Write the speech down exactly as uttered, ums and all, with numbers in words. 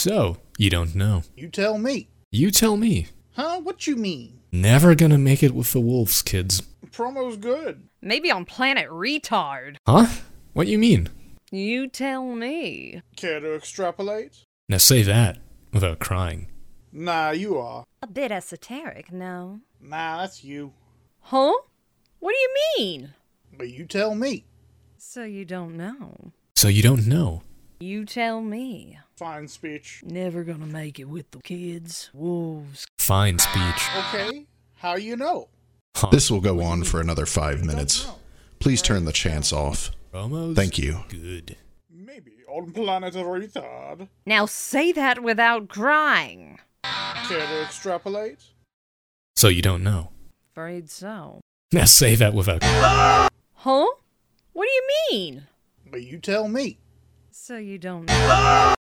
So, you don't know. You tell me. You tell me. Huh? What you mean? Never gonna make it with the wolves, kids. Promo's good. Maybe on Planet Retard. Huh? What you mean? You tell me. Care to extrapolate? Now say that without crying. Nah, you are. A bit esoteric, no? Nah, that's you. Huh? What do you mean? But you tell me. So you don't know. So you don't know. You tell me. Fine speech. Never gonna make it with the kids. Wolves. Fine speech. Okay, how you know? Huh. This will go on for another five minutes. Don't know. Please turn the chants off. Promos? Thank you. Good. Maybe on Planet Retard. Now say that without crying. Care to extrapolate? So you don't know. Afraid so. Now say that without... Huh? What do you mean? But you tell me. So you don't know.